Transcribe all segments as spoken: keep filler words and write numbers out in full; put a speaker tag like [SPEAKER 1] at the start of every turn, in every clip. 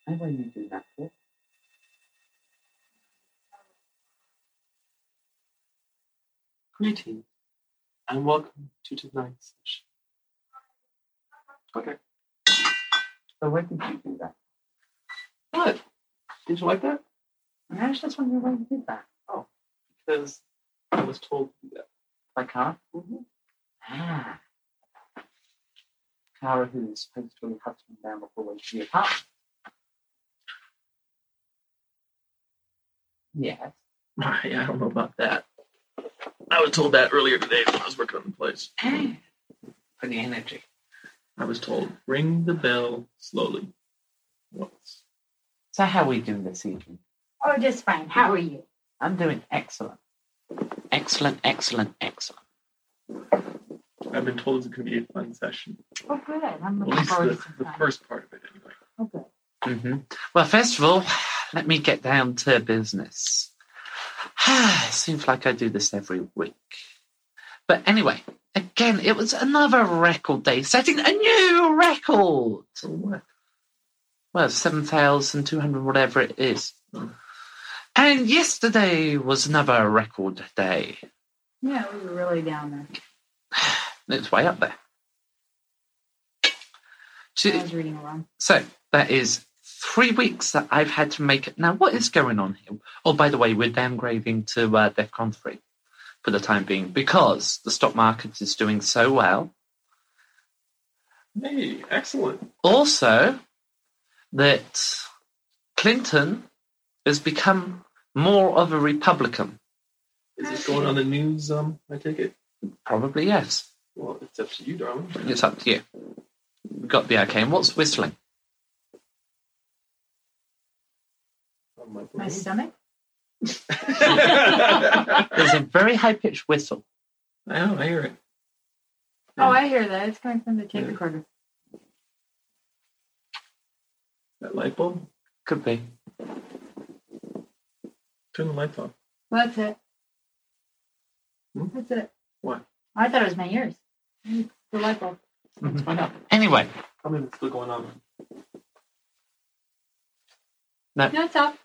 [SPEAKER 1] And when you do that for?
[SPEAKER 2] Greetings, and welcome to tonight's session. Okay.
[SPEAKER 1] So when did you do that?
[SPEAKER 2] What? Did you like that?
[SPEAKER 1] I was just wondering why you did that.
[SPEAKER 2] Oh, because I was told to do that.
[SPEAKER 1] By Cara?
[SPEAKER 2] Mm-hmm.
[SPEAKER 1] Ah. Cara, who is supposed to be hustling down the hallway to the apartment. Yes.
[SPEAKER 2] Right, I don't know about that. I was told that earlier today when I was working on the place.
[SPEAKER 1] For the energy.
[SPEAKER 2] I was told, ring the bell slowly. Once.
[SPEAKER 1] So how are we doing this evening?
[SPEAKER 3] Oh, just fine. How are you?
[SPEAKER 1] I'm doing excellent. Excellent, excellent, excellent.
[SPEAKER 2] I've been told it's going to be a fun session.
[SPEAKER 3] Oh, good. I'm
[SPEAKER 2] At
[SPEAKER 3] looking
[SPEAKER 2] least
[SPEAKER 3] forward
[SPEAKER 2] the,
[SPEAKER 3] to some
[SPEAKER 2] the
[SPEAKER 3] fun.
[SPEAKER 2] first part of it, anyway.
[SPEAKER 3] Oh, good.
[SPEAKER 1] Mm-hmm. Well, first of all, let me get down to business. Seems like I do this every week. But anyway, again, it was another record day, setting a new record.
[SPEAKER 2] So what?
[SPEAKER 1] Well, seven thousand two hundred, whatever it is. And yesterday was another record day.
[SPEAKER 3] Yeah, we were really down there.
[SPEAKER 1] It's way up there. So,
[SPEAKER 3] I was reading along.
[SPEAKER 1] so that is three weeks that I've had to make it. Now, what is going on here? Oh, by the way, we're downgrading to uh, DEFCON three for the time being because the stock market is doing so well.
[SPEAKER 2] Hey, excellent.
[SPEAKER 1] Also, that Clinton has become more of a Republican.
[SPEAKER 2] Is this going on the news, um, I take it?
[SPEAKER 1] Probably yes.
[SPEAKER 2] Well, it's up to you, darling.
[SPEAKER 1] It's up to you. We've got to be okay. And what's whistling?
[SPEAKER 2] On my
[SPEAKER 3] My
[SPEAKER 2] brain.
[SPEAKER 3] stomach?
[SPEAKER 1] There's a very high-pitched whistle.
[SPEAKER 2] I know, I hear it.
[SPEAKER 3] Oh, I hear that. It's coming from the tape
[SPEAKER 2] Yeah.
[SPEAKER 3] recorder.
[SPEAKER 2] That light bulb?
[SPEAKER 1] Could be.
[SPEAKER 2] Turn the lights off.
[SPEAKER 3] Well, that's it.
[SPEAKER 2] Hmm?
[SPEAKER 3] That's it.
[SPEAKER 2] What?
[SPEAKER 3] I thought it was my ears. It's the light bulb.
[SPEAKER 1] Let's find out. Anyway,
[SPEAKER 2] Tell me what's still going on.
[SPEAKER 3] No, it's off.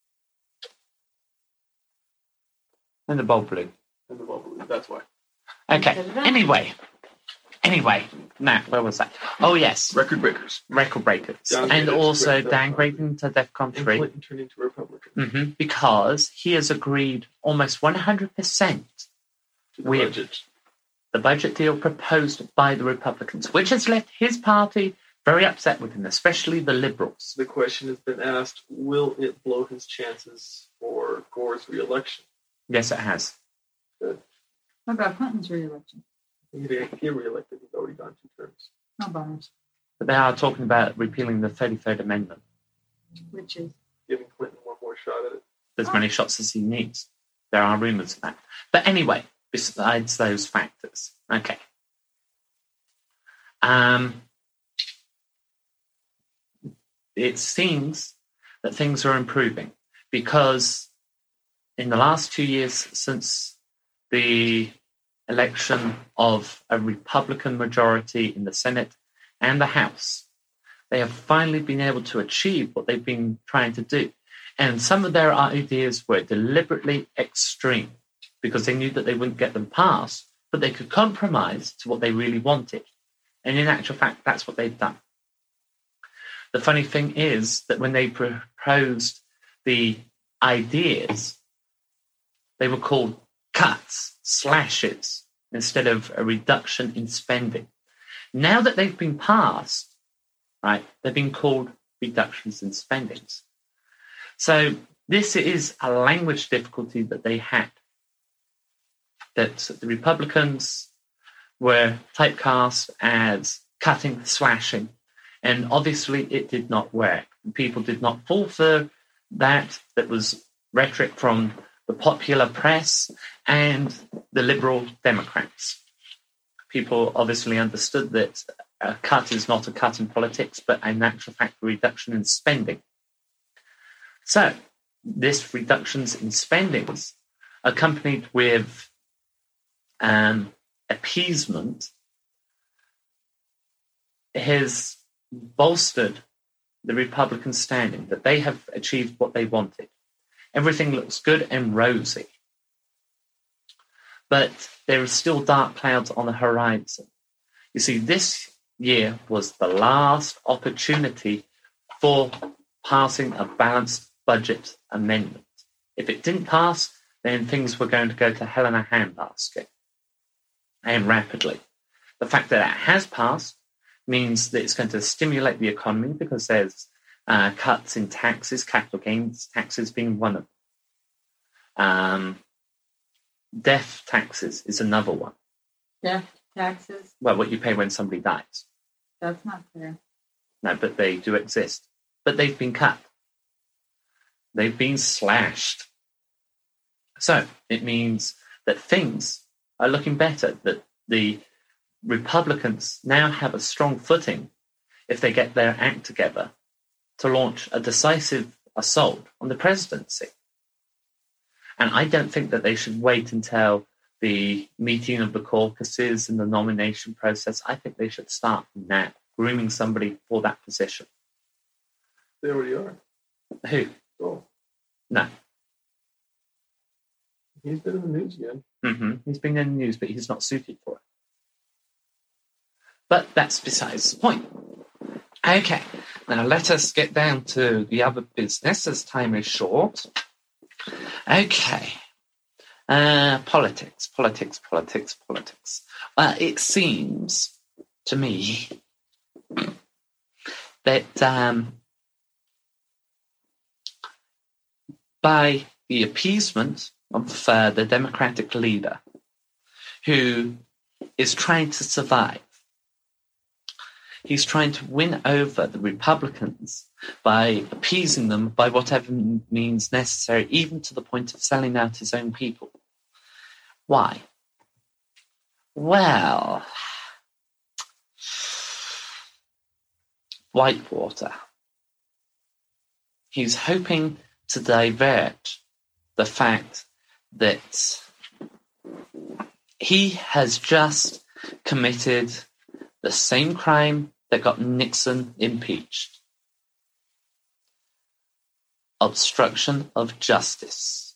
[SPEAKER 1] and the bulb blue.
[SPEAKER 2] And the bulb, that's why.
[SPEAKER 1] Okay. Anyway. Anyway. Now, where was that? Oh, yes.
[SPEAKER 2] Record breakers.
[SPEAKER 1] Record breakers.
[SPEAKER 2] Downgraded
[SPEAKER 1] And
[SPEAKER 2] to
[SPEAKER 1] also
[SPEAKER 2] Red-
[SPEAKER 1] downgrading to DEFCON
[SPEAKER 2] And
[SPEAKER 1] three.
[SPEAKER 2] Clinton turned into a Republican.
[SPEAKER 1] Mm-hmm, because he has agreed almost one hundred percent
[SPEAKER 2] To the
[SPEAKER 1] with
[SPEAKER 2] budget.
[SPEAKER 1] the budget deal proposed by the Republicans, which has left his party very upset with him, especially the Liberals.
[SPEAKER 2] The question has been asked, will it blow his chances for Gore's re-election?
[SPEAKER 1] Yes, it has.
[SPEAKER 2] Good.
[SPEAKER 3] What about Clinton's re-election?
[SPEAKER 2] He didn't get re-elected. He's already gone two terms.
[SPEAKER 3] No bonus.
[SPEAKER 1] But they are talking about repealing the thirty-third Amendment.
[SPEAKER 3] Which is...
[SPEAKER 2] Giving Clinton one more shot at it.
[SPEAKER 1] As many shots as he needs. There are rumours of that. But anyway, besides those factors. Okay. Um, it seems that things are improving because in the last two years since the election of a Republican majority in the Senate and the House, they have finally been able to achieve what they've been trying to do. And some of their ideas were deliberately extreme because they knew that they wouldn't get them passed, but they could compromise to what they really wanted. And in actual fact, that's what they've done. The funny thing is that when they proposed the ideas, they were called cuts, slashes, instead of a reduction in spending. Now that they've been passed, right, they've been called reductions in spendings. So this is a language difficulty that they had, that the Republicans were typecast as cutting, slashing, and obviously it did not work. People did not fall for that. That was rhetoric from the popular press and the Liberal Democrats. People obviously understood that a cut is not a cut in politics, but in actual fact a reduction in spending. So this reductions in spendings, accompanied with um, appeasement, has bolstered the Republicans standing, that they have achieved what they wanted. Everything looks good and rosy. But there are still dark clouds on the horizon. You see, this year was the last opportunity for passing a balanced budget amendment. If it didn't pass, then things were going to go to hell in a handbasket, and rapidly. The fact that it has passed means that it's going to stimulate the economy because there's uh, cuts in taxes, capital gains taxes being one of them. Um, death taxes is another one.
[SPEAKER 3] Death taxes?
[SPEAKER 1] Well, what you pay when somebody dies.
[SPEAKER 3] That's not fair.
[SPEAKER 1] No, but they do exist. But they've been cut. They've been slashed. So it means that things are looking better, that the Republicans now have a strong footing if they get their act together to launch a decisive assault on the presidency. And I don't think that they should wait until the meeting of the caucuses and the nomination process. I think they should start now, grooming somebody for that position.
[SPEAKER 2] They already are.
[SPEAKER 1] Who?
[SPEAKER 2] Oh.
[SPEAKER 1] No.
[SPEAKER 2] He's been in the news again.
[SPEAKER 1] Mm-hmm. He's been in the news, but he's not suited for it. But that's besides the point. Okay, now let us get down to the other business as time is short. Okay. Uh, politics, politics, politics, politics. Uh, it seems to me that um, by the appeasement of uh, the Democratic leader who is trying to survive, he's trying to win over the Republicans by appeasing them by whatever means necessary, even to the point of selling out his own people. Why? Well, Whitewater. He's hoping to divert the fact that he has just committed the same crime that got Nixon impeached. Obstruction of justice.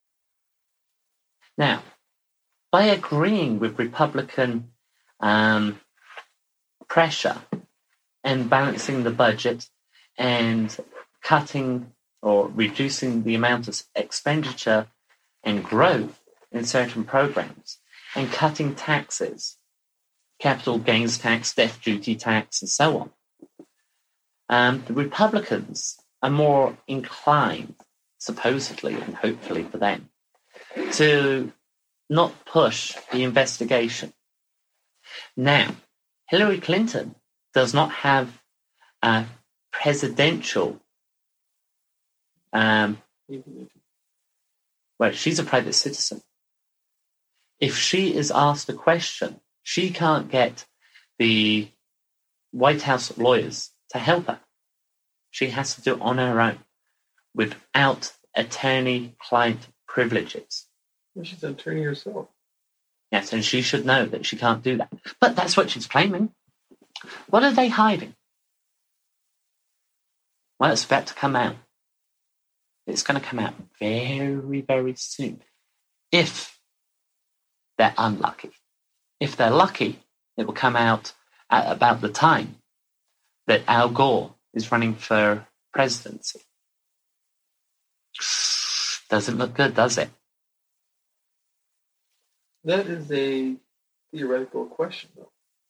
[SPEAKER 1] Now, by agreeing with Republican um, pressure and balancing the budget and cutting or reducing the amount of expenditure and growth in certain programs and cutting taxes, capital gains tax, death duty tax, and so on. Um, the Republicans are more inclined, supposedly and hopefully for them, to not push the investigation. Now, Hillary Clinton does not have a presidential, um, well, she's a private citizen. If she is asked a question, she can't get the White House lawyers to help her. She has to do it on her own without attorney-client privileges.
[SPEAKER 2] Well, she's an attorney herself.
[SPEAKER 1] Yes, and she should know that she can't do that. But that's what she's claiming. What are they hiding? Well, it's about to come out. It's going to come out very, very soon. If they're unlucky. If they're lucky, it will come out at about the time that Al Gore is running for presidency. Doesn't look good, does it?
[SPEAKER 2] That is a theoretical question, though.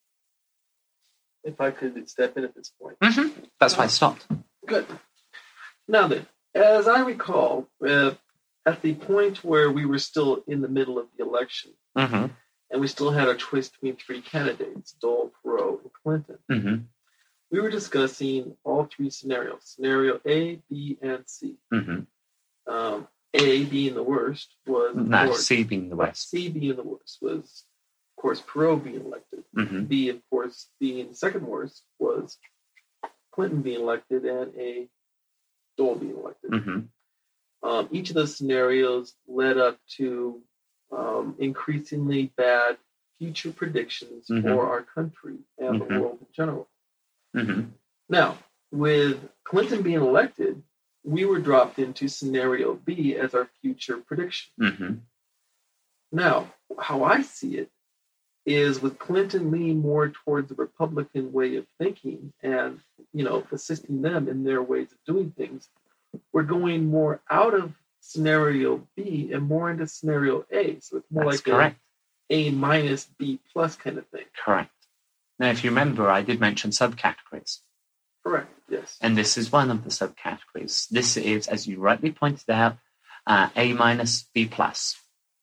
[SPEAKER 2] If I could step in at this point.
[SPEAKER 1] Mm-hmm. That's why I stopped.
[SPEAKER 2] Good. Now then, as I recall, uh, at the point where we were still in the middle of the election,
[SPEAKER 1] Mm-hmm.
[SPEAKER 2] and we still had a choice between three candidates, Dole, Perot, and Clinton,
[SPEAKER 1] Mm-hmm.
[SPEAKER 2] we were discussing all three scenarios, scenario A, B, and C.
[SPEAKER 1] Mm-hmm.
[SPEAKER 2] Um, A being the worst was...
[SPEAKER 1] No,
[SPEAKER 2] course,
[SPEAKER 1] C being the worst.
[SPEAKER 2] C being the worst was, of course, Perot being elected.
[SPEAKER 1] Mm-hmm.
[SPEAKER 2] B, of course, being the second worst was Clinton being elected and A, Dole being elected.
[SPEAKER 1] Mm-hmm.
[SPEAKER 2] Um, each of those scenarios led up to um, increasingly bad future predictions
[SPEAKER 1] Mm-hmm.
[SPEAKER 2] for our country and
[SPEAKER 1] Mm-hmm.
[SPEAKER 2] the world in general.
[SPEAKER 1] Mm-hmm.
[SPEAKER 2] Now, with Clinton being elected, we were dropped into scenario B as our future prediction.
[SPEAKER 1] Mm-hmm.
[SPEAKER 2] Now, how I see it is with Clinton leaning more towards the Republican way of thinking and, you know, assisting them in their ways of doing things, we're going more out of scenario B and more into scenario A. So it's more
[SPEAKER 1] That's
[SPEAKER 2] like
[SPEAKER 1] correct.
[SPEAKER 2] a A minus B plus kind of thing.
[SPEAKER 1] Correct. Now, if you remember, I did mention subcategories.
[SPEAKER 2] Correct, yes.
[SPEAKER 1] And this is one of the subcategories. This is, as you rightly pointed out, uh, A minus, B plus.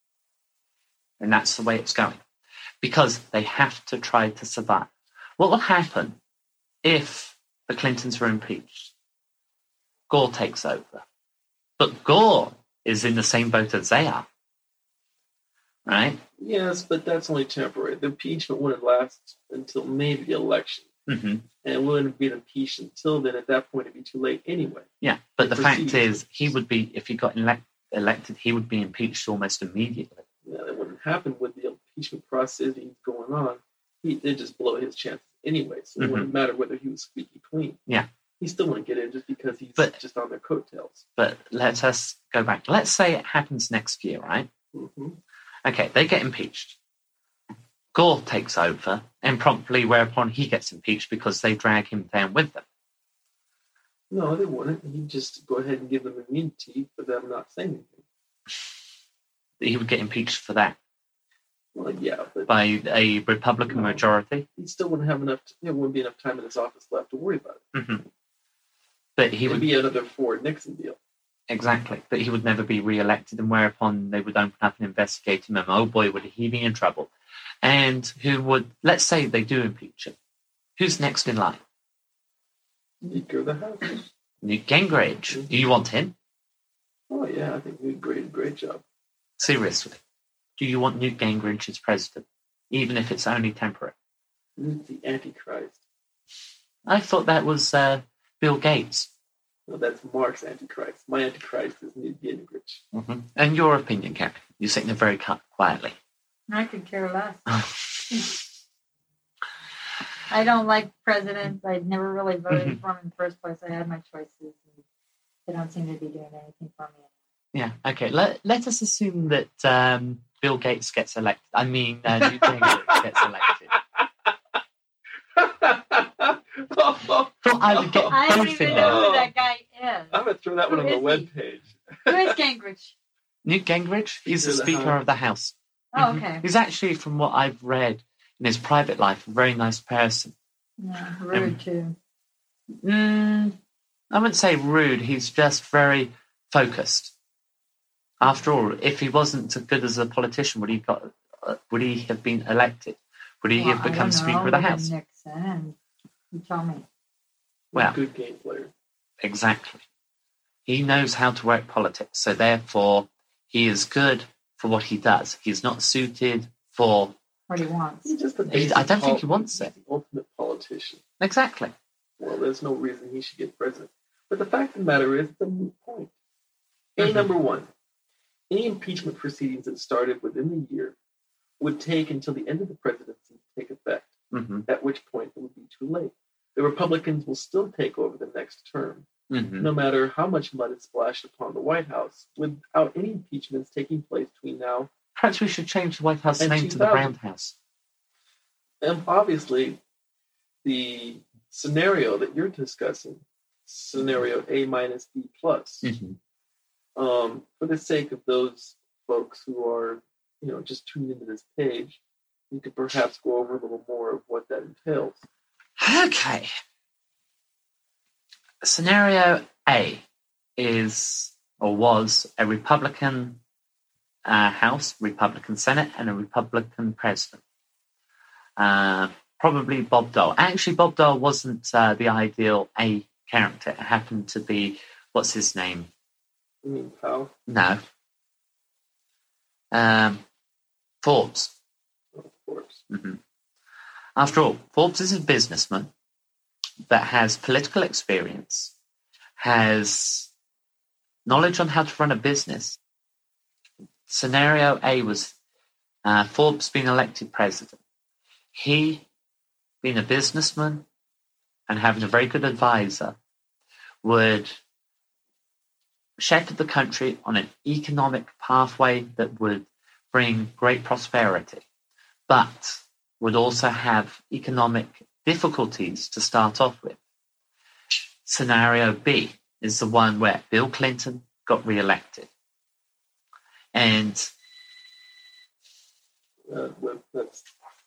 [SPEAKER 1] And that's the way it's going. Because they have to try to survive. What will happen if the Clintons are impeached? Gore takes over. But Gore is in the same boat as they are. Right?
[SPEAKER 2] Yes, but that's only temporary. The impeachment wouldn't last until maybe the election.
[SPEAKER 1] Mm-hmm.
[SPEAKER 2] And it wouldn't be impeached until then. At that point, it'd be too late anyway.
[SPEAKER 1] Yeah, but the fact
[SPEAKER 2] Proceedings.
[SPEAKER 1] is, he would be, if he got elect, elected, he would be impeached almost immediately.
[SPEAKER 2] Yeah, that wouldn't happen with the impeachment proceedings going on. He did just blow his chances anyway, so it
[SPEAKER 1] Mhm.
[SPEAKER 2] wouldn't matter whether he was squeaky clean.
[SPEAKER 1] Yeah.
[SPEAKER 2] He still wouldn't get in just because he's
[SPEAKER 1] But-
[SPEAKER 2] just on their coattails.
[SPEAKER 1] But let us go back. Let's say it happens next year, right?
[SPEAKER 2] Mm-hmm.
[SPEAKER 1] Okay, they get impeached. Gore takes over, and promptly whereupon he gets impeached because they drag him down with them.
[SPEAKER 2] No, they wouldn't. He'd just go ahead and give them immunity for them not saying anything.
[SPEAKER 1] He would get impeached for that
[SPEAKER 2] Well, yeah, but
[SPEAKER 1] by a Republican
[SPEAKER 2] No.
[SPEAKER 1] majority.
[SPEAKER 2] he still wouldn't have enough. To, there wouldn't be enough time in his office left to worry about it.
[SPEAKER 1] hmm But he
[SPEAKER 2] It'd
[SPEAKER 1] would
[SPEAKER 2] be another Ford Nixon deal.
[SPEAKER 1] exactly. But he would never be re-elected, and whereupon they would open up an investigating memo. Oh boy, would he be in trouble? And who would? Let's say they do impeach him. Who's next in line?
[SPEAKER 2] Speaker of the House.
[SPEAKER 1] Newt Gingrich. Do you want him?
[SPEAKER 2] Oh yeah, I think he did a great, great job.
[SPEAKER 1] Seriously, do you want Newt Gingrich as president, even if it's only temporary?
[SPEAKER 2] He's the Antichrist.
[SPEAKER 1] I thought that was uh, Bill Gates.
[SPEAKER 2] No, that's Mark's Antichrist. My Antichrist is Newt Gingrich.
[SPEAKER 1] Mm-hmm. And your opinion, Karen? You're sitting there very cu- quietly.
[SPEAKER 3] I could care less. I don't like presidents. I never really voted
[SPEAKER 1] Mhm.
[SPEAKER 3] for them in the first place. I had my choices. And they don't seem to be doing anything for me.
[SPEAKER 1] Yeah. Okay. Let Let us assume that um, Bill Gates gets elected. I mean, uh, Newt Gingrich gets elected. Thought I would get
[SPEAKER 3] I don't
[SPEAKER 1] both
[SPEAKER 3] even
[SPEAKER 1] in
[SPEAKER 3] know
[SPEAKER 1] there.
[SPEAKER 3] who that guy is.
[SPEAKER 2] I'm going to throw that one
[SPEAKER 3] Who
[SPEAKER 2] on the
[SPEAKER 3] is he?
[SPEAKER 2] webpage.
[SPEAKER 3] Who is Gingrich?
[SPEAKER 1] Newt Gingrich. He's the
[SPEAKER 2] Speaker of the
[SPEAKER 1] Speaker of the House.
[SPEAKER 3] Oh,
[SPEAKER 1] Mhm.
[SPEAKER 3] okay.
[SPEAKER 1] He's actually, from what I've read in his private life, a very nice person.
[SPEAKER 3] Yeah, rude
[SPEAKER 1] Um,
[SPEAKER 3] too.
[SPEAKER 1] Mm, I wouldn't say rude. He's just very focused. After all, if he wasn't as good as a politician, would he got? Uh, would he have been elected? Would he
[SPEAKER 3] Well,
[SPEAKER 1] have
[SPEAKER 3] I
[SPEAKER 1] become
[SPEAKER 3] don't
[SPEAKER 1] Speaker
[SPEAKER 3] know.
[SPEAKER 1] of the
[SPEAKER 3] Look at
[SPEAKER 1] House?
[SPEAKER 3] Nixon, and you tell me.
[SPEAKER 1] Well,
[SPEAKER 2] Good game player.
[SPEAKER 1] exactly. He knows how to work politics, so therefore he is good for what he does. He's not suited for
[SPEAKER 3] What he wants.
[SPEAKER 2] He's just a
[SPEAKER 1] He-
[SPEAKER 2] basic
[SPEAKER 1] I don't think he
[SPEAKER 2] pol-
[SPEAKER 1] wants
[SPEAKER 2] he's
[SPEAKER 1] it.
[SPEAKER 2] the ultimate politician.
[SPEAKER 1] exactly.
[SPEAKER 2] Well, there's no reason he should get president. But the fact of the matter is, it's a moot point. A
[SPEAKER 1] Mhm.
[SPEAKER 2] number one, any impeachment proceedings that started within the year would take until the end of the presidency to take effect,
[SPEAKER 1] hmm
[SPEAKER 2] at which point it would be too late. The Republicans will still take over the next term,
[SPEAKER 1] hmm
[SPEAKER 2] no matter how much mud is splashed upon the White House, without any impeachments taking place between now
[SPEAKER 1] Perhaps we should change the White House
[SPEAKER 2] And
[SPEAKER 1] name to the
[SPEAKER 2] two thousand.
[SPEAKER 1] Brown House.
[SPEAKER 2] and obviously the scenario that you're discussing, scenario A minus B plus.
[SPEAKER 1] hmm
[SPEAKER 2] Um, for the sake of those folks who are, you know, just tuned into this page, we could perhaps go over a little more of what that entails.
[SPEAKER 1] Okay. Scenario A is or was a Republican uh, House, Republican Senate, and a Republican President. Uh, probably Bob Dole. Actually, Bob Dole wasn't uh, the ideal A character. It happened to be, what's his name?
[SPEAKER 2] I mean, how?
[SPEAKER 1] No. Um, Forbes.
[SPEAKER 2] Of course.
[SPEAKER 1] hmm After all, Forbes is a businessman that has political experience, has knowledge on how to run a business. Scenario A was uh, Forbes being elected president. He, being a businessman and having a very good advisor, would shepherd the country on an economic pathway that would bring great prosperity, but would also have economic difficulties to start off with. Scenario B is the one where Bill Clinton got re-elected. And
[SPEAKER 2] Uh, well, that's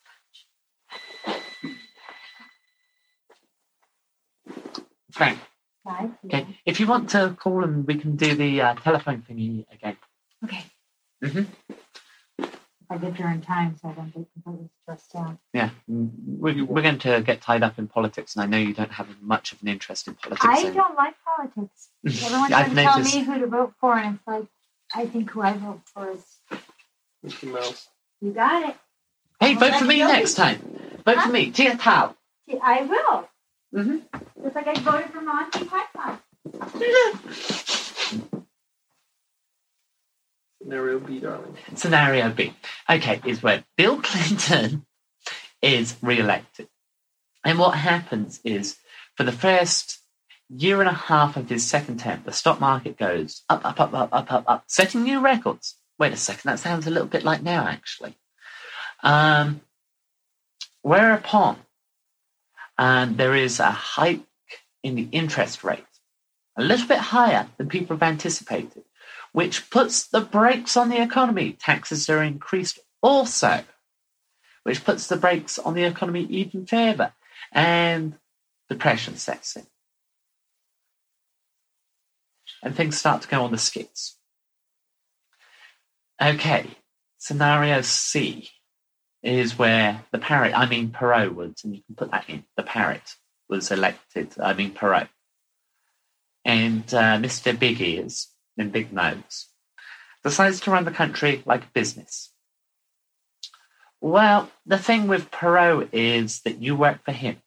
[SPEAKER 1] Frank,
[SPEAKER 3] Right?
[SPEAKER 1] okay, if you want to call and we can do the uh, telephone thingy again.
[SPEAKER 3] Okay.
[SPEAKER 1] Mm-hmm.
[SPEAKER 3] If I get there in time so I don't get completely stressed out.
[SPEAKER 1] Yeah, mm, we're, we're going to get tied up in politics, and I know you don't have much of an interest in politics.
[SPEAKER 3] I
[SPEAKER 1] so-
[SPEAKER 3] don't like politics. Everyone's
[SPEAKER 1] I've
[SPEAKER 3] trying to tell
[SPEAKER 1] noticed.
[SPEAKER 3] me who to vote for, and it's like, I think who I vote for is,
[SPEAKER 2] Mickey Mouse.
[SPEAKER 3] you got it.
[SPEAKER 1] Hey,
[SPEAKER 3] Well,
[SPEAKER 1] vote
[SPEAKER 3] that's
[SPEAKER 1] for me
[SPEAKER 3] guilty.
[SPEAKER 1] next time. Vote
[SPEAKER 3] Huh?
[SPEAKER 1] for me, Tia Tao.
[SPEAKER 3] See, I will.
[SPEAKER 1] Mm-hmm.
[SPEAKER 3] Just like I voted for Monty Python.
[SPEAKER 2] Scenario B, darling.
[SPEAKER 1] Scenario B, okay, is where Bill Clinton is re-elected. And what happens is, for the first year and a half of his second term, the stock market goes up, up, up, up, up, up, up, setting new records. Wait a second, that sounds a little bit like now, actually. Um, whereupon, um, there is a hike in the interest rate, a little bit higher than people have anticipated, which puts the brakes on the economy. Taxes are increased also, which puts the brakes on the economy even further, and depression sets in. And things start to go on the skids. Okay, scenario C is where the parrot, I mean Perot was, and you can put that in, the parrot was elected, I mean Perot. And uh, Mister Big Ears, in Big Nose, decides to run the country like a business. Well, the thing with Perot is that you work for him.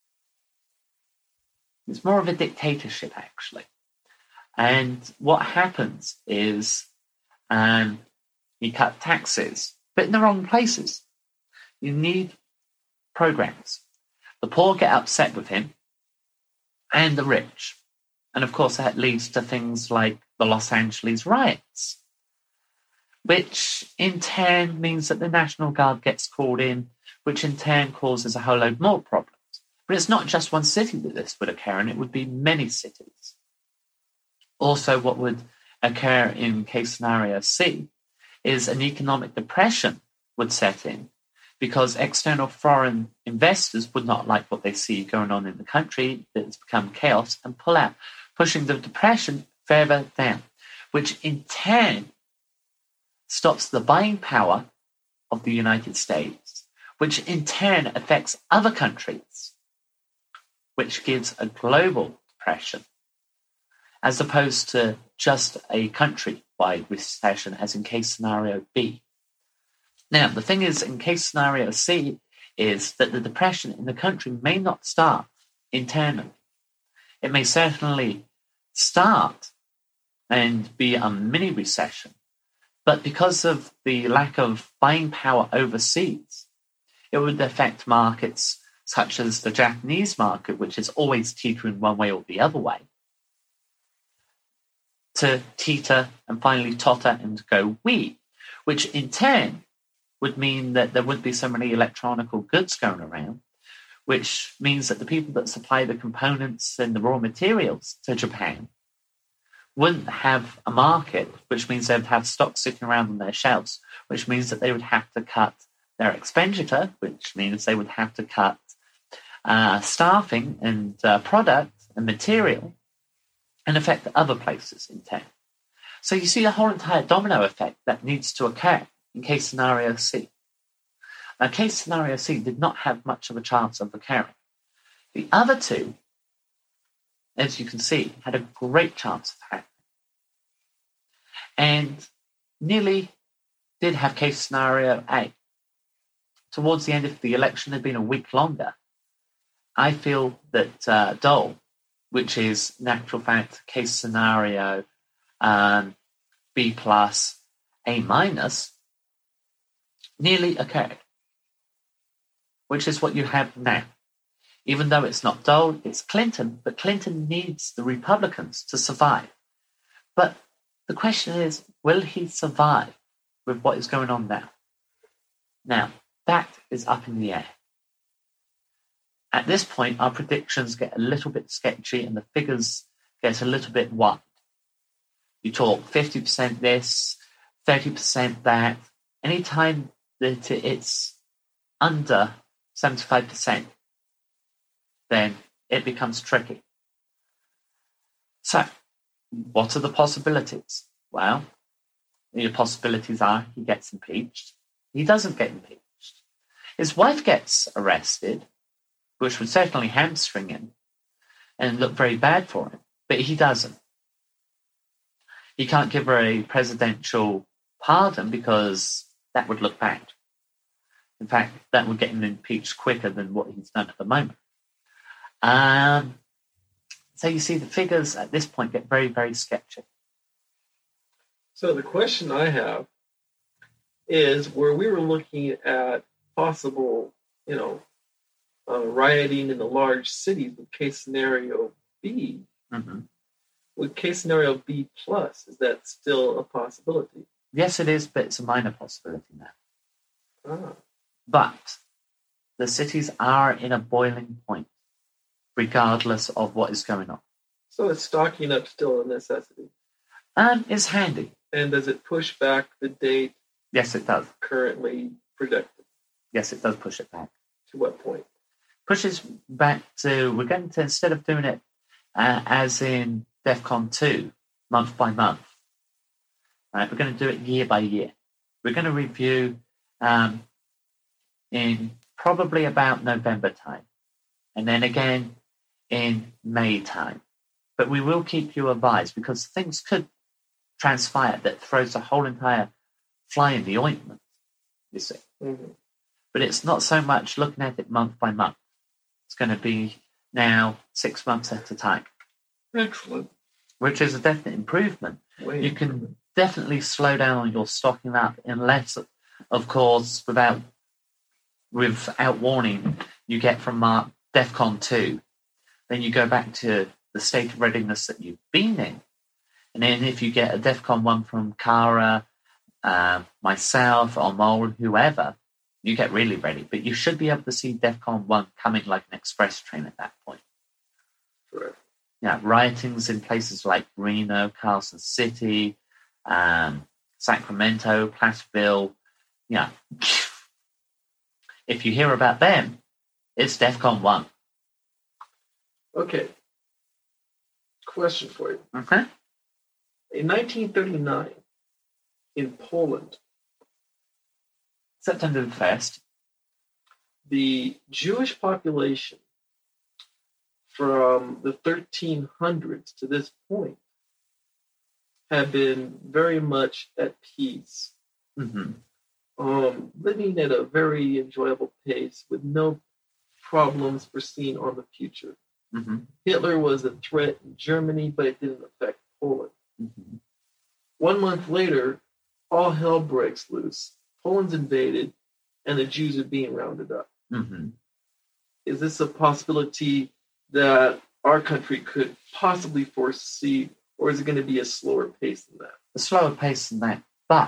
[SPEAKER 1] It's more of a dictatorship, actually. And what happens is um, he cut taxes, but in the wrong places. You need programs. The poor get upset with him, and the rich. And of course, that leads to things like the Los Angeles riots, which in turn means that the National Guard gets called in, which in turn causes a whole load more problems. But it's not just one city that this would occur in, it would be many cities. Also, what would occur in case scenario C is an economic depression would set in, because external foreign investors would not like what they see going on in the country, that's become chaos, and pull out, pushing the depression further down, which in turn stops the buying power of the United States, which in turn affects other countries, which gives a global depression, as opposed to just a country-wide recession, as in case scenario B. Now, the thing is, in case scenario C, is that the depression in the country may not start internally. It may certainly start and be a mini recession, but because of the lack of buying power overseas, it would affect markets such as the Japanese market, which is always teetering one way or the other way, to teeter and finally totter and go wee, which in turn would mean that there wouldn't be so many electronical goods going around, which means that the people that supply the components and the raw materials to Japan wouldn't have a market, which means they would have stock sitting around on their shelves, which means that they would have to cut their expenditure, which means they would have to cut uh, staffing and uh, product and material, and affect other places in turn. So you see a whole entire domino effect that needs to occur in case scenario C. Now, case scenario C did not have much of a chance of occurring. The other two, as you can see, had a great chance of happening. And nearly did have case scenario A. Towards the end of the election, had been a week longer. I feel that uh, Dole, which is in actual fact case scenario um, B plus A minus, nearly occurred, which is what you have now. Even though it's not Dole, it's Clinton, but Clinton needs the Republicans to survive. But the question is, will he survive with what is going on now? Now, that is up in the air. At this point, our predictions get a little bit sketchy and the figures get a little bit wide. You talk fifty percent this, thirty percent that. Anytime that it's under seventy-five percent, then it becomes tricky. So, what are the possibilities? Well, the possibilities are he gets impeached. He doesn't get impeached. His wife gets arrested, which would certainly hamstring him and look very bad for him, but he doesn't. He can't give her a presidential pardon because that would look bad. In fact, that would get him impeached quicker than what he's done at the moment. Um, so you see the figures at this point get very, very sketchy.
[SPEAKER 2] So the question I have is where we were looking at possible, you know, uh, rioting in the large cities with case scenario B.
[SPEAKER 1] Mm-hmm.
[SPEAKER 2] With case scenario B plus, is that still a possibility?
[SPEAKER 1] Yes, it is, but it's a minor possibility now.
[SPEAKER 2] Ah.
[SPEAKER 1] But the cities are in a boiling point, regardless of what is going on.
[SPEAKER 2] So it's stocking up still a necessity.
[SPEAKER 1] And it's handy.
[SPEAKER 2] And does it push back the date?
[SPEAKER 1] Yes, it does.
[SPEAKER 2] Currently projected.
[SPEAKER 1] Yes, it does push it back.
[SPEAKER 2] To what point?
[SPEAKER 1] Pushes back to, we're going to, instead of doing it uh, as in DEFCON two, month by month, right, we're going to do it year by year. We're going to review um, in probably about November time, and then again in May time. But we will keep you advised because things could transpire that throws the whole entire fly in the ointment, you see.
[SPEAKER 2] Mm-hmm.
[SPEAKER 1] But it's not so much looking at it month by month. It's going to be now six months at a time.
[SPEAKER 2] Excellent.
[SPEAKER 1] Which is a definite improvement.
[SPEAKER 2] Wait.
[SPEAKER 1] You can definitely slow down on your stocking up unless, of course, without without warning, you get from uh, DEFCON two. Then you go back to the state of readiness that you've been in. And then if you get a DEFCON one from Cara, uh, myself, or Mole, whoever, you get really ready. But you should be able to see DEFCON one coming like an express train at that point.
[SPEAKER 2] Correct.
[SPEAKER 1] Yeah, riotings in places like Reno, Carson City, um, Sacramento, Placerville. Yeah. If you hear about them, it's DEFCON one.
[SPEAKER 2] Okay. Question for you.
[SPEAKER 1] Okay.
[SPEAKER 2] In nineteen thirty-nine, in Poland,
[SPEAKER 1] September the first.
[SPEAKER 2] The Jewish population from the thirteen hundreds to this point have been very much at peace,
[SPEAKER 1] Mm-hmm.
[SPEAKER 2] um, living at a very enjoyable pace with no problems foreseen on the future.
[SPEAKER 1] Mm-hmm.
[SPEAKER 2] Hitler was a threat in Germany, but it didn't affect Poland.
[SPEAKER 1] Mm-hmm.
[SPEAKER 2] One month later, all hell breaks loose. Poland's invaded, and the Jews are being rounded up.
[SPEAKER 1] Mm-hmm.
[SPEAKER 2] Is this a possibility that our country could possibly foresee, or is it going to be a slower pace than that?
[SPEAKER 1] A slower pace than that. But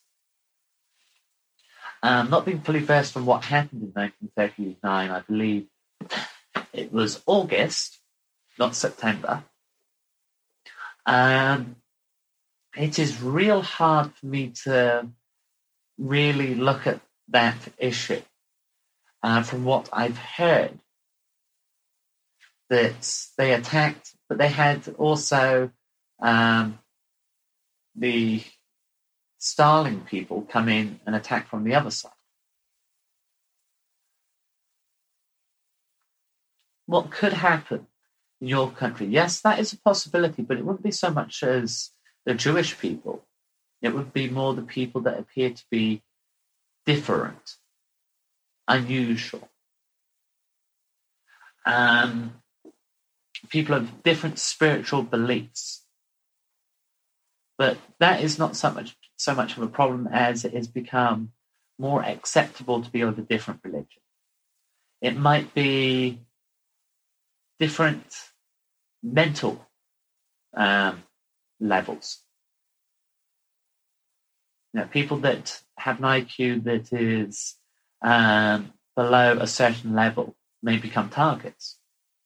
[SPEAKER 1] um, not being fully versed on what happened in nineteen thirty-nine, I believe it was August, not September. Um, it is real hard for me to really look at that issue. Uh, from what I've heard, that they attacked, but they had also um, the Stalin people come in and attack from the other side. What could happen in your country? Yes, that is a possibility, but it wouldn't be so much as the Jewish people. It would be more the people that appear to be different, unusual. Um, people of different spiritual beliefs. But that is not so much so much of a problem as it has become more acceptable to be of a different religion. It might be different mental um, levels. You know, people that have an I Q that is um, below a certain level may become targets.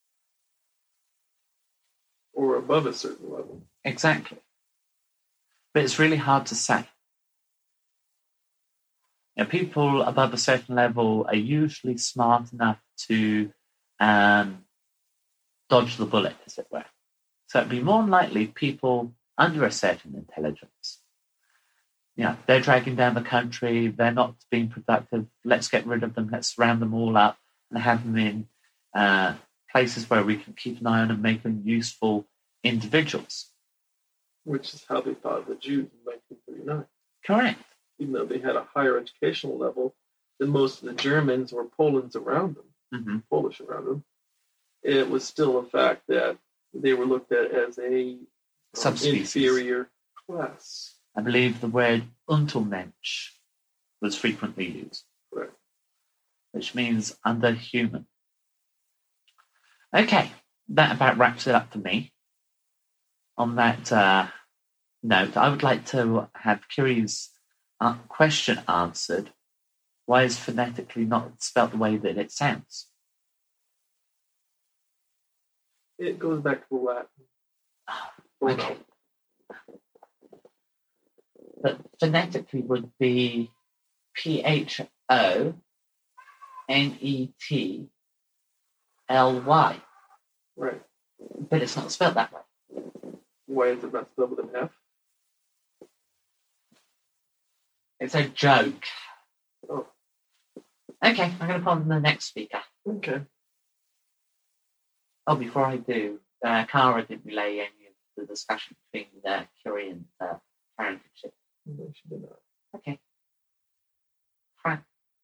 [SPEAKER 2] Or above a certain level.
[SPEAKER 1] Exactly. But it's really hard to say. You know, people above a certain level are usually smart enough to um, dodge the bullet, as it were. So it'd be more likely people under a certain intelligence. You know, they're dragging down the country, they're not being productive, let's get rid of them, let's round them all up and have them in uh, places where we can keep an eye on them, make them useful individuals.
[SPEAKER 2] Which is how they thought of the Jews in nineteen thirty-nine.
[SPEAKER 1] Correct.
[SPEAKER 2] Even though they had a higher educational level than most of the Germans or Poland's around them,
[SPEAKER 1] Mm-hmm.
[SPEAKER 2] Polish around them, it was still a fact that they were looked at as a um,
[SPEAKER 1] Subspecies.
[SPEAKER 2] inferior class.
[SPEAKER 1] I believe the word Untermensch was frequently used,
[SPEAKER 2] Right.
[SPEAKER 1] which means underhuman. Okay, that about wraps it up for me. On that uh, note, I would like to have Kiri's uh, question answered. Why is phonetically not spelt the way that it sounds?
[SPEAKER 2] It goes back to Latin. Oh,
[SPEAKER 1] Okay. But phonetically would be P H O N E T L Y.
[SPEAKER 2] Right.
[SPEAKER 1] But it's not spelled that way.
[SPEAKER 2] Why is it not spelled with an F?
[SPEAKER 1] It's a joke.
[SPEAKER 2] Oh.
[SPEAKER 1] Okay, I'm going to put on the next speaker.
[SPEAKER 2] Okay.
[SPEAKER 1] Oh, before I do, uh, Cara didn't relay any of the discussion between uh, Curie and uh, Parentage.
[SPEAKER 2] No, she did not.
[SPEAKER 1] Okay. Fine.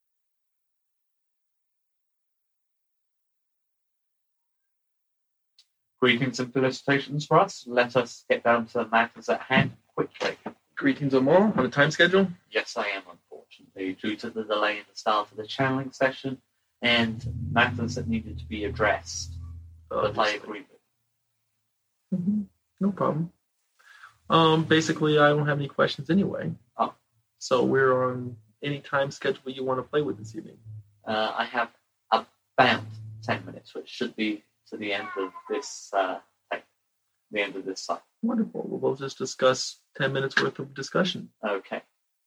[SPEAKER 1] Greetings and felicitations for us. Let us get down to the matters at hand quickly.
[SPEAKER 2] Greetings, Omar. On a time schedule?
[SPEAKER 1] Yes, I am, unfortunately, due to the delay in the start of the channeling session and matters that needed to be addressed. But I agree with.
[SPEAKER 2] Mm-hmm. No problem. Um, basically, I don't have any questions anyway.
[SPEAKER 1] Oh.
[SPEAKER 2] So we're on any time schedule you want to play with this evening.
[SPEAKER 1] Uh, I have about ten minutes, which should be to the end of this uh, the end of this cycle.
[SPEAKER 2] Wonderful. Well, we'll just discuss ten minutes worth of discussion.
[SPEAKER 1] Okay.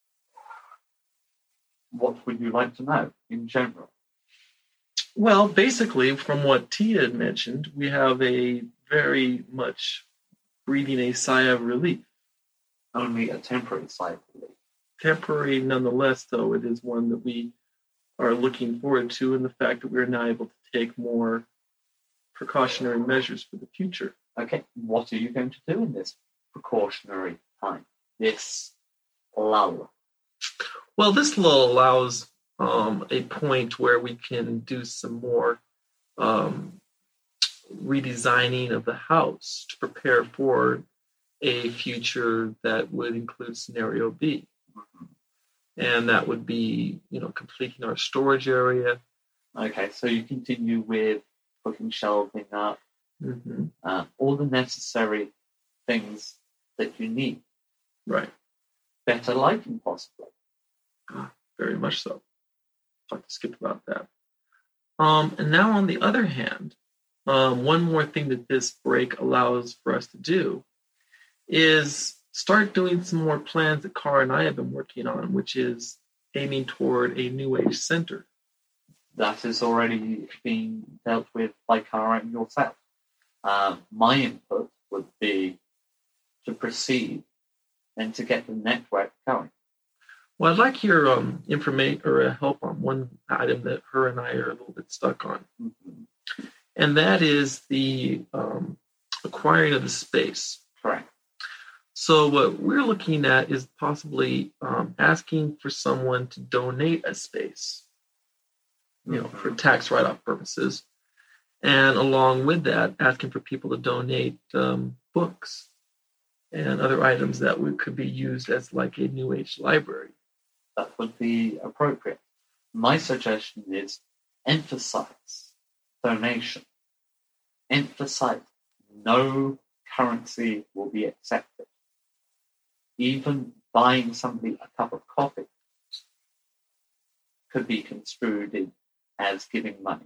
[SPEAKER 1] What would you like to know in general?
[SPEAKER 2] Well, basically, from what Tia had mentioned, we have a very much breathing a sigh of relief.
[SPEAKER 1] Only a temporary sigh of relief.
[SPEAKER 2] Temporary, nonetheless, though, it is one that we are looking forward to, and the fact that we're now able to take more precautionary measures for the future.
[SPEAKER 1] Okay, what are you going to do in this precautionary time? This lull?
[SPEAKER 2] Well, this lull allows um, a point where we can do some more um, redesigning of the house to prepare for a future that would include scenario B.
[SPEAKER 1] Mm-hmm.
[SPEAKER 2] And that would be, you know, completing our storage area.
[SPEAKER 1] Okay, so you continue with putting shelving up,
[SPEAKER 2] Mm-hmm.
[SPEAKER 1] uh, all the necessary things that you need.
[SPEAKER 2] Right.
[SPEAKER 1] Better lighting, possibly.
[SPEAKER 2] Very much so. Talked to Skip about that. Um, and now, on the other hand, um, one more thing that this break allows for us to do is start doing some more plans that Cara and I have been working on, which is aiming toward a New Age center.
[SPEAKER 1] That is already being dealt with by Cara and yourself. Uh, my input would be to proceed and to get the network going.
[SPEAKER 2] Well, I'd like your um, information or uh, help on one item that her and I are a little bit stuck on,
[SPEAKER 1] Mm-hmm.
[SPEAKER 2] and that is the um, acquiring of the space.
[SPEAKER 1] Correct.
[SPEAKER 2] So what we're looking at is possibly um, asking for someone to donate a space, you know,
[SPEAKER 1] Mm-hmm.
[SPEAKER 2] for tax write-off purposes, and along with that, asking for people to donate um, books and other items that would, could be used as like a New Age library.
[SPEAKER 1] That would be appropriate. My suggestion is emphasize donation. emphasize no currency will be accepted. Even buying somebody a cup of coffee could be construed as giving money.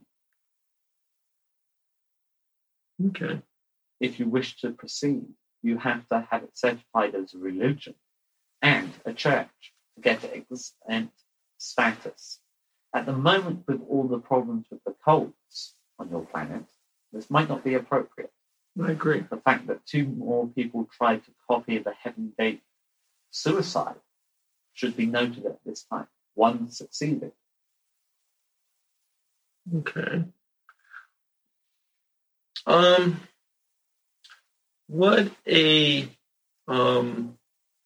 [SPEAKER 2] Okay.
[SPEAKER 1] If you wish to proceed, you have to have it certified as a religion and a church to get exempt status. At the moment, with all the problems with the colds on your planet, this might not be appropriate.
[SPEAKER 2] I agree.
[SPEAKER 1] The fact that two more people tried to copy the Heaven Gate suicide should be noted at this time. One succeeded.
[SPEAKER 2] Okay. Um, what a, um,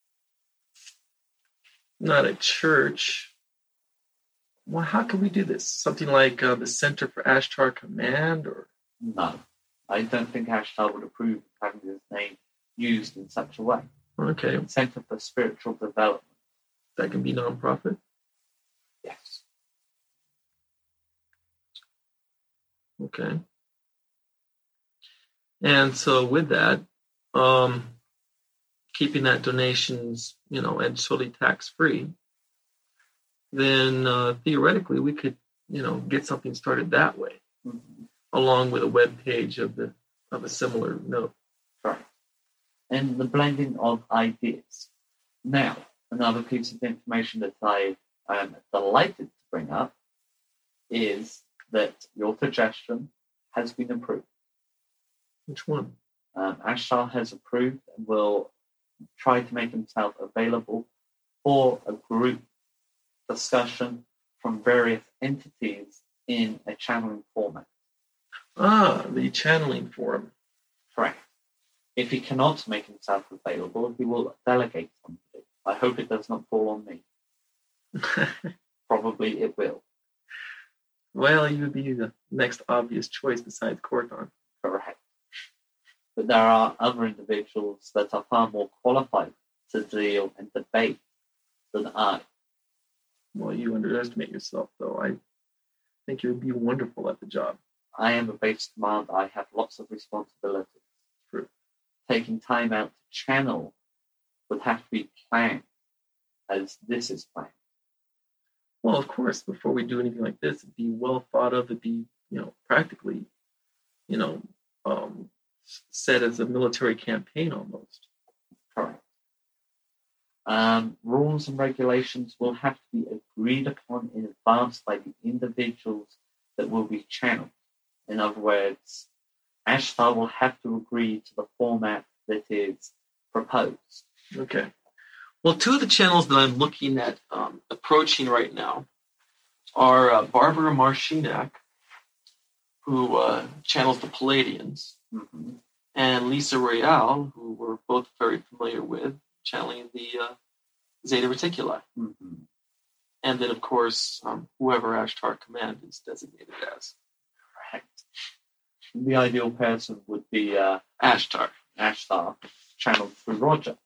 [SPEAKER 2] not a church. Well, how can we do this? Something like uh, the Center for Ashtar Command, or?
[SPEAKER 1] No. I don't think Ashtar would approve of having his name used in such a way.
[SPEAKER 2] Okay.
[SPEAKER 1] Center for Spiritual Development.
[SPEAKER 2] That can be nonprofit?
[SPEAKER 1] Yes.
[SPEAKER 2] Okay. And so with that, um, keeping that donations, you know, and solely tax-free, then uh, theoretically we could, you know, get something started that way,
[SPEAKER 1] Mm-hmm.
[SPEAKER 2] along with a web page of the of a similar note.
[SPEAKER 1] Right. And the blending of ideas. Now, another piece of information that I am delighted to bring up is that your suggestion has been approved.
[SPEAKER 2] Which one?
[SPEAKER 1] Um, Ashtar has approved and will try to make himself available for a group discussion from various entities in a channeling format.
[SPEAKER 2] Ah, the channeling forum.
[SPEAKER 1] Correct. If he cannot make himself available, he will delegate somebody. I hope it does not fall on me. Probably it will.
[SPEAKER 2] Well, you would be the next obvious choice besides Corton.
[SPEAKER 1] Correct. But there are other individuals that are far more qualified to deal and debate than I.
[SPEAKER 2] Well, you underestimate yourself, though. I think you would be wonderful at the job.
[SPEAKER 1] I am a base command. I have lots of responsibilities.
[SPEAKER 2] True.
[SPEAKER 1] Taking time out to channel would have to be planned, as this is planned.
[SPEAKER 2] Well, of course, before we do anything like this, it'd be well thought of. It'd be, you know, practically, you know, um, set as a military campaign almost.
[SPEAKER 1] Correct. Um, rules and regulations will have to be agreed upon in advance by the individuals that will be channeled. In other words, Ashtar will have to agree to the format that is proposed.
[SPEAKER 2] Okay. Well, two of the channels that I'm looking at um, approaching right now are uh, Barbara Marcinak, who uh, channels the Palladians,
[SPEAKER 1] Mm-hmm.
[SPEAKER 2] and Lisa Royale, who we're both very familiar with, channeling the uh, Zeta Reticuli.
[SPEAKER 1] Mm-hmm.
[SPEAKER 2] And then, of course, um, whoever Ashtar Command is designated as.
[SPEAKER 1] Correct. The ideal person would be uh,
[SPEAKER 2] Ashtar.
[SPEAKER 1] Ashtar, channeled through Roger.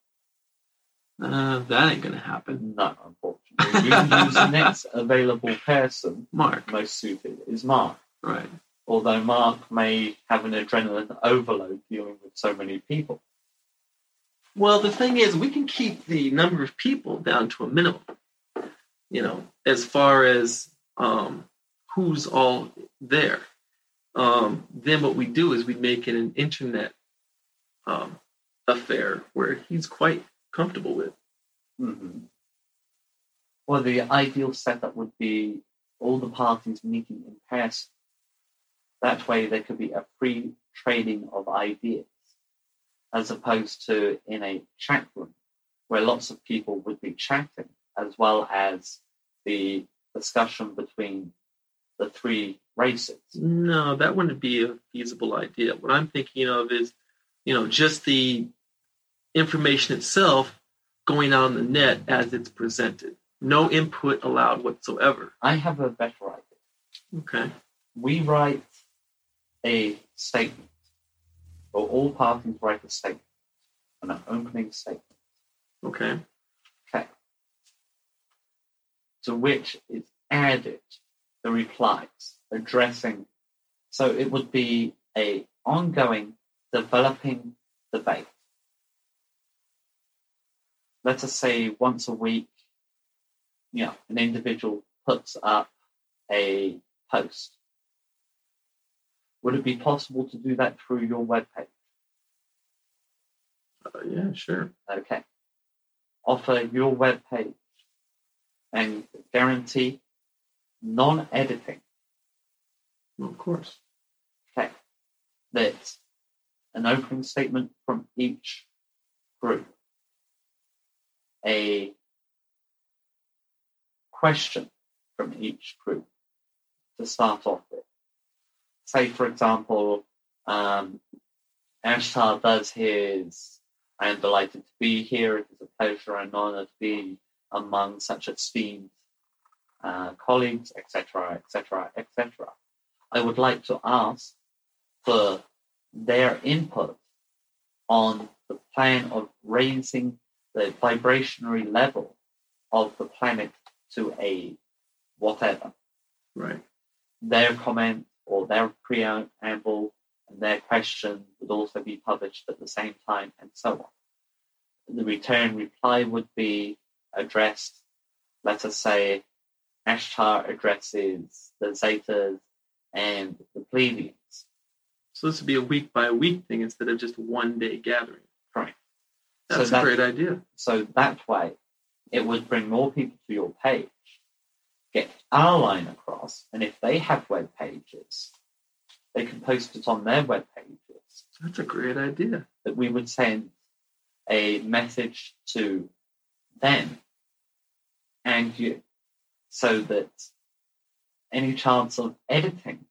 [SPEAKER 2] Uh, that ain't going to happen.
[SPEAKER 1] No, unfortunately. You can use the next available person,
[SPEAKER 2] Mark.
[SPEAKER 1] most suited, is Mark.
[SPEAKER 2] Right.
[SPEAKER 1] Although Mark may have an adrenaline overload dealing with so many people.
[SPEAKER 2] Well, the thing is, we can keep the number of people down to a minimum, you know, as far as um, who's all there. Um, then what we do is we make it an internet um, affair where he's quite comfortable with.
[SPEAKER 1] Mm-hmm. Well, the ideal setup would be all the parties meeting in person. That way there could be a free trading of ideas, as opposed to in a chat room where lots of people would be chatting, as well as the discussion between the three races.
[SPEAKER 2] No, that wouldn't be a feasible idea. What I'm thinking of is, you know, just the information itself going out on the net as it's presented. No input allowed whatsoever.
[SPEAKER 1] I have a better idea.
[SPEAKER 2] Okay.
[SPEAKER 1] We write a statement, or all parties write a statement, an opening statement.
[SPEAKER 2] Okay.
[SPEAKER 1] Okay. To which is added the replies addressing. So it would be a ongoing developing debate. Let us say once a week, you know, an individual puts up a post. Would it be possible to do that through your webpage?
[SPEAKER 2] Uh, yeah, sure.
[SPEAKER 1] Okay. Offer your webpage and guarantee non-editing.
[SPEAKER 2] Well, of course.
[SPEAKER 1] Okay. That an opening statement from each group, a question from each group to start off with. Say, for example, um, Ashtar does his, I am delighted to be here. It is a pleasure and honor to be among such esteemed uh, colleagues, et cetera, et cetera, et cetera. I would like to ask for their input on the plan of raising the vibrationary level of the planet to a whatever.
[SPEAKER 2] Right.
[SPEAKER 1] Their comment or their preamble and their question would also be published at the same time, and so on. The return reply would be addressed, let us say, Ashtar addresses the Zetas and the plebeians.
[SPEAKER 2] So this would be a week by week thing instead of just one day gathering.
[SPEAKER 1] Correct.
[SPEAKER 2] That's
[SPEAKER 1] so
[SPEAKER 2] a
[SPEAKER 1] that,
[SPEAKER 2] great idea.
[SPEAKER 1] So that way, it would bring more people to your page, get our line across, and if they have web pages, they can post it on their web pages.
[SPEAKER 2] That's a great idea.
[SPEAKER 1] That we would send a message to them and you, so that any chance of editing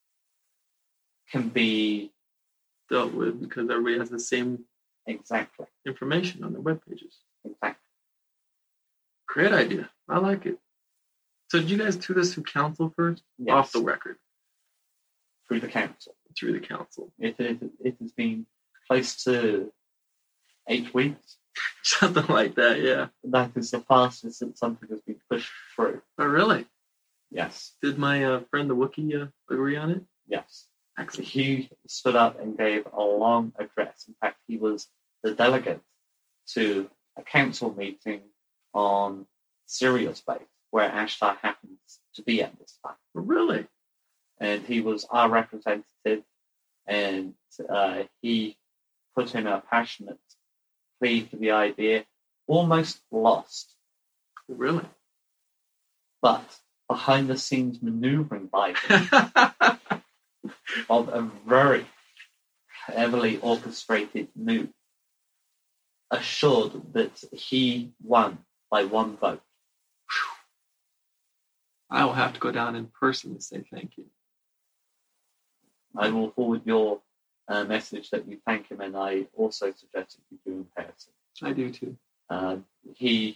[SPEAKER 1] can be
[SPEAKER 2] dealt with because everybody has the same
[SPEAKER 1] exactly
[SPEAKER 2] information on their web pages.
[SPEAKER 1] Exactly.
[SPEAKER 2] Great idea. I like it. So did you guys do this through council first?
[SPEAKER 1] Yes.
[SPEAKER 2] Off the record?
[SPEAKER 1] Through the council.
[SPEAKER 2] Through the council.
[SPEAKER 1] It, it, it has been close to eight weeks.
[SPEAKER 2] Something like that, yeah.
[SPEAKER 1] That is the fastest that something has been pushed through.
[SPEAKER 2] Oh, really?
[SPEAKER 1] Yes.
[SPEAKER 2] Did my uh, friend the Wookiee uh, agree on it?
[SPEAKER 1] Yes.
[SPEAKER 2] Excellent.
[SPEAKER 1] He stood up and gave a long address. In fact, he was the delegate to a council meeting on Sirius Space, where Ashtar happens to be at this time.
[SPEAKER 2] Really?
[SPEAKER 1] And he was our representative, and uh, he put in a passionate plea for the idea, almost lost.
[SPEAKER 2] Really?
[SPEAKER 1] But behind the scenes maneuvering by him of a very heavily orchestrated move assured that he won by one vote.
[SPEAKER 2] I will have to go down in person to say thank you.
[SPEAKER 1] I will forward your uh, message that you thank him, and I also suggest that you do in person.
[SPEAKER 2] I do too.
[SPEAKER 1] Uh, he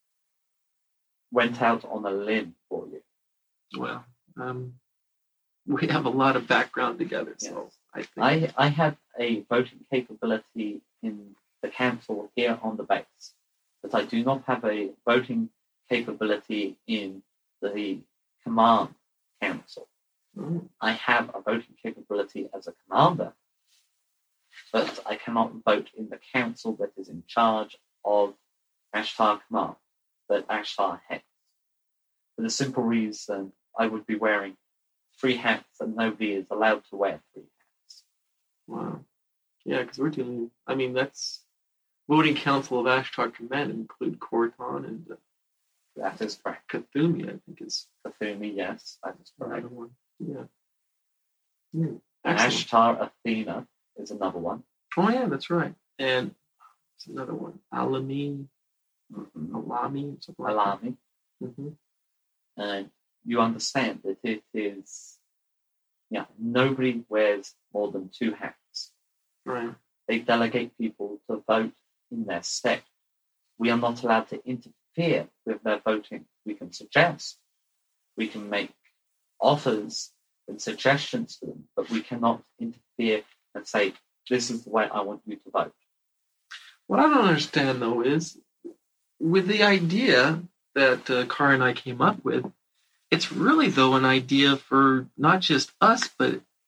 [SPEAKER 1] went out on a limb for you.
[SPEAKER 2] Well, um, we have a lot of background together, so
[SPEAKER 1] yes.
[SPEAKER 2] I think...
[SPEAKER 1] I, I have a voting capability in the council here on the base, but I do not have a voting capability in the command council.
[SPEAKER 2] Mm.
[SPEAKER 1] I have a voting capability as a commander, but I cannot vote in the council that is in charge of Ashtar Command, that Ashtar heads. For the simple reason I would be wearing three hats and nobody is allowed to wear three hats.
[SPEAKER 2] Wow. Yeah, because we're dealing, I mean, that's voting council of Ashtar Command include Corton and uh,
[SPEAKER 1] That is correct.
[SPEAKER 2] Kathumi, I think is
[SPEAKER 1] Kathumi, yes, that is correct.
[SPEAKER 2] another one. Yeah. Mm.
[SPEAKER 1] Ashtar Athena is another one.
[SPEAKER 2] Oh yeah, that's right. And it's another one. Alami,
[SPEAKER 1] Mm-hmm.
[SPEAKER 2] Alami, something like
[SPEAKER 1] Alami.
[SPEAKER 2] that. Mm-hmm.
[SPEAKER 1] And you understand that it is, yeah, nobody wears more than two hats.
[SPEAKER 2] Right.
[SPEAKER 1] They delegate people to vote in their stead. We are not allowed to interfere with their voting. We can suggest, we can make offers and suggestions to them, but we cannot interfere and say, this is the way I want you to vote.
[SPEAKER 2] What I don't understand, though, is with the idea that uh, Cara and I came up with, it's really, though, an idea for not just us, but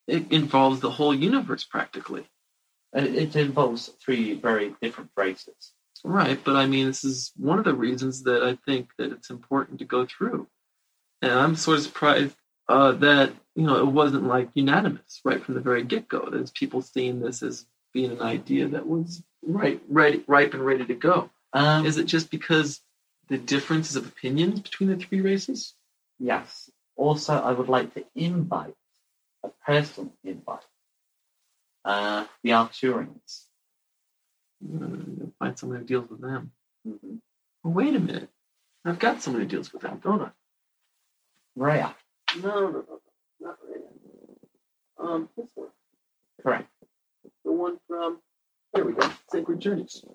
[SPEAKER 2] It involves the whole universe practically.
[SPEAKER 1] It, it involves three very different races.
[SPEAKER 2] Right, but I mean, this is one of the reasons that I think that it's important to go through. And I'm sort of surprised uh, that, you know, it wasn't like unanimous right from the very get-go. There's people seeing this as being an idea that was right, ready, ripe and ready to go.
[SPEAKER 1] Um,
[SPEAKER 2] Is it just because the differences of opinions between the three races?
[SPEAKER 1] Yes. Also, I would like to invite, a personal invite, uh, the Arcturians.
[SPEAKER 2] Uh, find someone who deals with them.
[SPEAKER 1] Mm-hmm.
[SPEAKER 2] Well, wait a minute. I've got someone who deals with them, don't I?
[SPEAKER 1] Rhea.
[SPEAKER 2] No, no, no, no. Not Rhea. Um, this one.
[SPEAKER 1] Correct.
[SPEAKER 2] The one from, there we go, Sacred Journeys.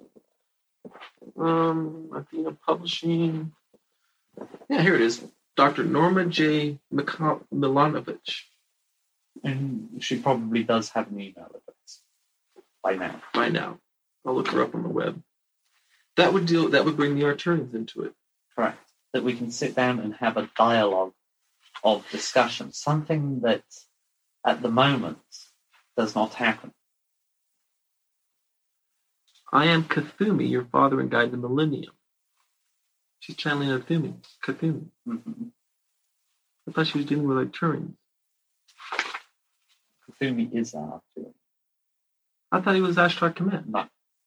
[SPEAKER 2] Um, Athena Publishing. Yeah, here it is. Doctor Norma J. Mika- Milanovich.
[SPEAKER 1] And she probably does have an email address by now.
[SPEAKER 2] By now. I'll look her up on the web. That would deal. That would bring the Arcturians into it.
[SPEAKER 1] Correct. That we can sit down and have a dialogue of discussion, something that at the moment does not happen.
[SPEAKER 2] I am Cthulhu, your father and guide in the millennium. She's channeling Cthulhu. Cthulhu.
[SPEAKER 1] Mm-hmm.
[SPEAKER 2] I thought she was dealing with Arcturians.
[SPEAKER 1] Cthulhu is an Arcturian.
[SPEAKER 2] I thought he was Ashtar Command.
[SPEAKER 1] No.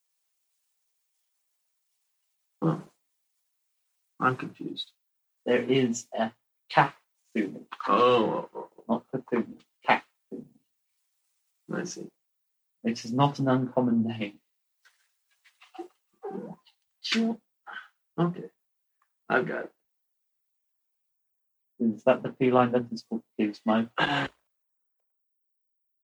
[SPEAKER 2] Oh. I'm confused.
[SPEAKER 1] There is a Cthulhu.
[SPEAKER 2] Oh, oh,
[SPEAKER 1] Not Cthulhu. Cthulhu.
[SPEAKER 2] oh, I see.
[SPEAKER 1] It is not an uncommon name.
[SPEAKER 2] Okay. I've got it.
[SPEAKER 1] Is that the feline that is called Gizmo?
[SPEAKER 2] Uh,